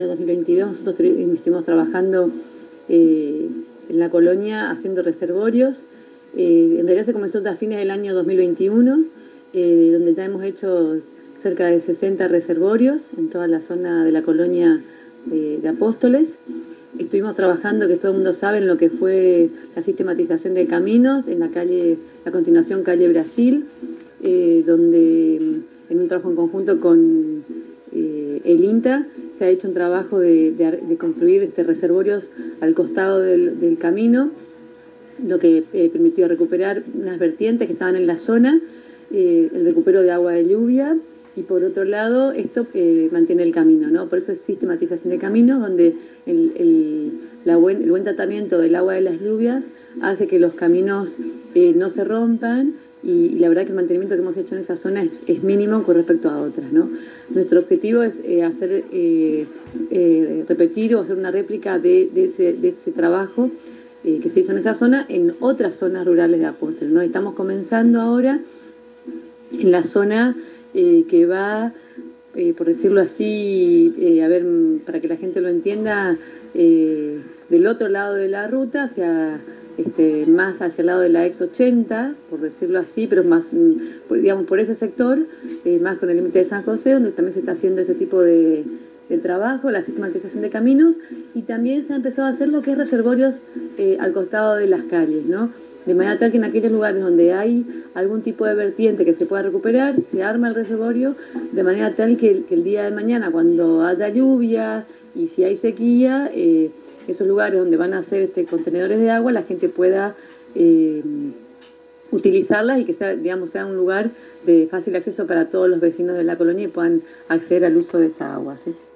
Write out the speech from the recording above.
2022 nosotros estuvimos trabajando en la colonia haciendo reservorios. En realidad se comenzó a fines del año 2021, donde ya hemos hecho cerca de 60 reservorios en toda la zona de la colonia de Apóstoles. Estuvimos trabajando, que todo el mundo sabe, en lo que fue la sistematización de caminos, en la calle, la continuación calle Brasil, donde en un trabajo en conjunto con el INTA se ha hecho un trabajo de construir reservorios al costado del camino, lo que permitió recuperar unas vertientes que estaban en la zona, el recupero de agua de lluvia, y por otro lado esto mantiene el camino, ¿no? Por eso es sistematización de caminos, donde el buen tratamiento del agua de las lluvias hace que los caminos no se rompan, y la verdad que el mantenimiento que hemos hecho en esa zona es mínimo con respecto a otras, ¿no? Nuestro objetivo es repetir o hacer una réplica de ese trabajo que se hizo en esa zona en otras zonas rurales de Apóstoles, ¿no? Estamos comenzando ahora en la zona que va, por decirlo así, para que la gente lo entienda, del otro lado de la ruta, más hacia el lado de la ex 80, por decirlo así, pero más, digamos, por ese sector, más con el límite de San José, donde también se está haciendo ese tipo de trabajo, la sistematización de caminos, y también se ha empezado a hacer lo que es reservorios al costado de las calles, ¿no? De manera tal que en aquellos lugares donde hay algún tipo de vertiente que se pueda recuperar, se arma el reservorio de manera tal que el día de mañana, cuando haya lluvia y si hay sequía, esos lugares donde van a ser contenedores de agua, la gente pueda utilizarlas y que sea un lugar de fácil acceso para todos los vecinos de la colonia y puedan acceder al uso de esa agua, ¿sí?